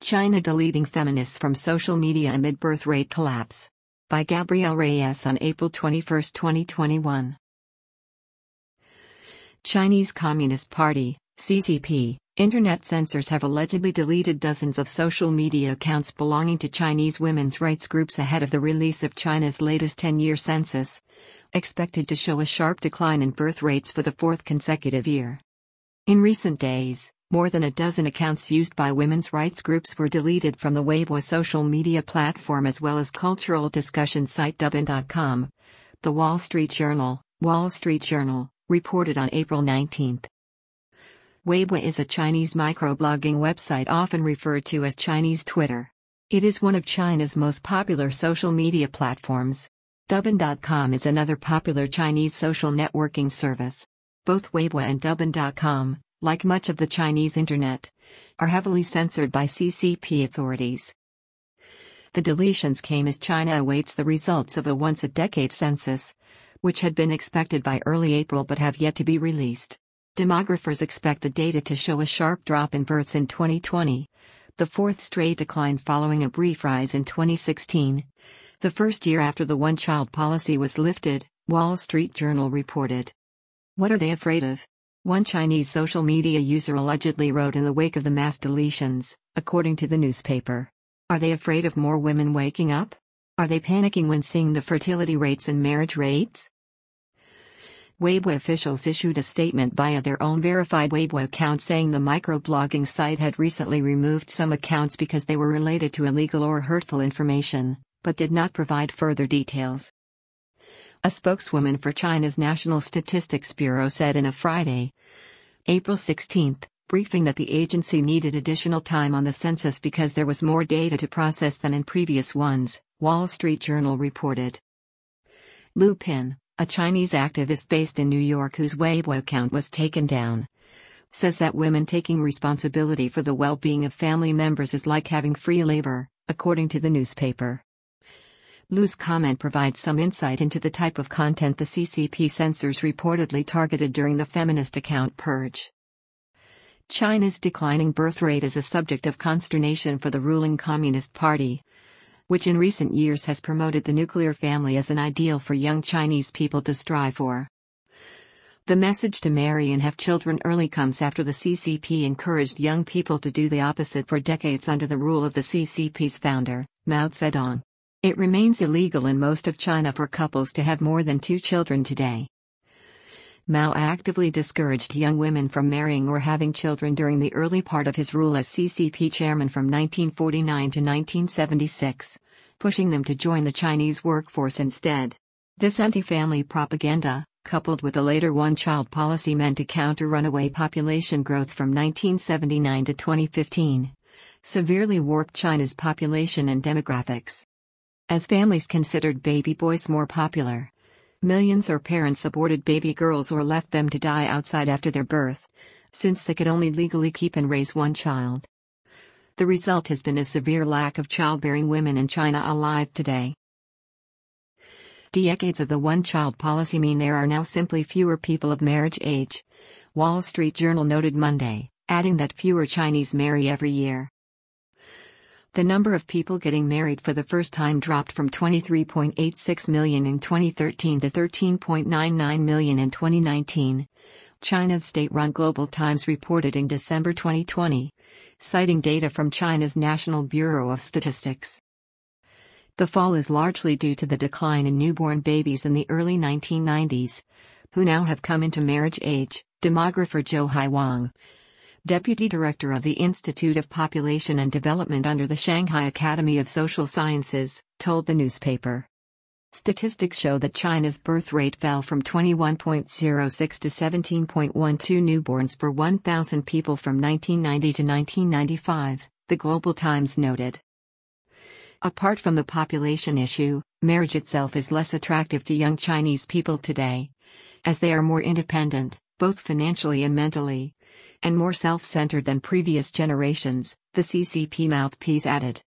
China deleting feminists from social media amid birth rate collapse. By Gabrielle Reyes on April 21, 2021. Chinese Communist Party, CCP, internet censors have allegedly deleted dozens of social media accounts belonging to Chinese women's rights groups ahead of the release of China's latest 10-year census, expected to show a sharp decline in birth rates for the fourth consecutive year. In recent days, more than a dozen accounts used by women's rights groups were deleted from the Weibo social media platform as well as cultural discussion site Douban.com. The Wall Street Journal, reported on April 19. Weibo is a Chinese microblogging website often referred to as Chinese Twitter. It is one of China's most popular social media platforms. Douban.com is another popular Chinese social networking service. Both Weibo and Douban.com, like much of the Chinese internet, are heavily censored by CCP authorities. The deletions came as China awaits the results of a once-a-decade census, which had been expected by early April but have yet to be released. Demographers expect the data to show a sharp drop in births in 2020, the fourth straight decline following a brief rise in 2016, the first year after the one-child policy was lifted, Wall Street Journal reported. What are they afraid of? One Chinese social media user allegedly wrote in the wake of the mass deletions, according to the newspaper. Are they afraid of more women waking up? Are they panicking when seeing the fertility rates and marriage rates? Weibo officials issued a statement via their own verified Weibo account saying the microblogging site had recently removed some accounts because they were related to illegal or hurtful information, but did not provide further details. A spokeswoman for China's National Statistics Bureau said in a Friday, April 16, briefing that the agency needed additional time on the census because there was more data to process than in previous ones, Wall Street Journal reported. Lu Pin, a Chinese activist based in New York whose Weibo account was taken down, says that women taking responsibility for the well-being of family members is like having free labor, according to the newspaper. Lu's comment provides some insight into the type of content the CCP censors reportedly targeted during the feminist account purge. China's declining birth rate is a subject of consternation for the ruling Communist Party, which in recent years has promoted the nuclear family as an ideal for young Chinese people to strive for. The message to marry and have children early comes after the CCP encouraged young people to do the opposite for decades under the rule of the CCP's founder, Mao Zedong. It remains illegal in most of China for couples to have more than 2 children today. Mao actively discouraged young women from marrying or having children during the early part of his rule as CCP chairman from 1949 to 1976, pushing them to join the Chinese workforce instead. This anti-family propaganda, coupled with the later one-child policy meant to counter runaway population growth from 1979 to 2015, severely warped China's population and demographics. As families considered baby boys more popular, millions or parents aborted baby girls or left them to die outside after their birth, since they could only legally keep and raise one child. The result has been a severe lack of childbearing women in China alive today. Decades of the one-child policy mean there are now simply fewer people of marriage age, Wall Street Journal noted Monday, adding that fewer Chinese marry every year. The number of people getting married for the first time dropped from 23.86 million in 2013 to 13.99 million in 2019, China's state-run Global Times reported in December 2020, citing data from China's National Bureau of Statistics. The fall is largely due to the decline in newborn babies in the early 1990s, who now have come into marriage age, demographer Zhou Haiwang, Deputy Director of the Institute of Population and Development under the Shanghai Academy of Social Sciences, told the newspaper. Statistics show that China's birth rate fell from 21.06 to 17.12 newborns per 1,000 people from 1990 to 1995, the Global Times noted. Apart from the population issue, marriage itself is less attractive to young Chinese people today, as they are more independent, both financially and mentally, and more self-centered than previous generations, the CCP mouthpiece added.